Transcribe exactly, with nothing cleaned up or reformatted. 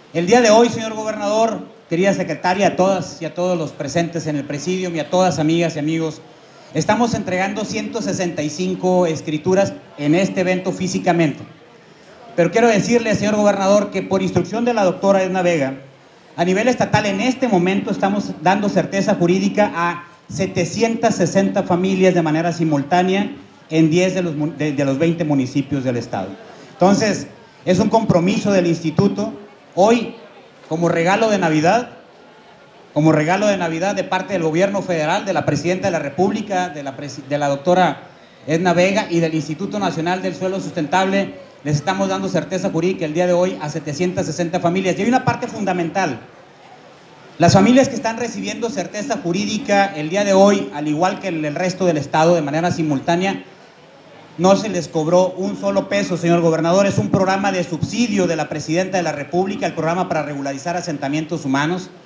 El día de hoy, señor gobernador, querida secretaria, a todas y a todos los presentes en el presidium y a todas amigas y amigos, estamos entregando ciento sesenta y cinco escrituras en este evento físicamente. Pero quiero decirle, señor gobernador, que por instrucción de la doctora Edna Vega, a nivel estatal en este momento estamos dando certeza jurídica a setecientas sesenta familias de manera simultánea en diez de los, de, de los veinte municipios del estado. Entonces, es un compromiso del instituto. Hoy, como regalo de Navidad, como regalo de Navidad de parte del gobierno federal, de la presidenta de la República, de la, de la doctora Edna Vega y del Instituto Nacional del Suelo Sustentable, les estamos dando certeza jurídica el día de hoy a setecientas sesenta familias. Y hay una parte fundamental. Las familias que están recibiendo certeza jurídica el día de hoy, al igual que el resto del estado de manera simultánea, no se les cobró un solo peso, señor gobernador. Es un programa de subsidio de la presidenta de la República, el programa para regularizar asentamientos humanos.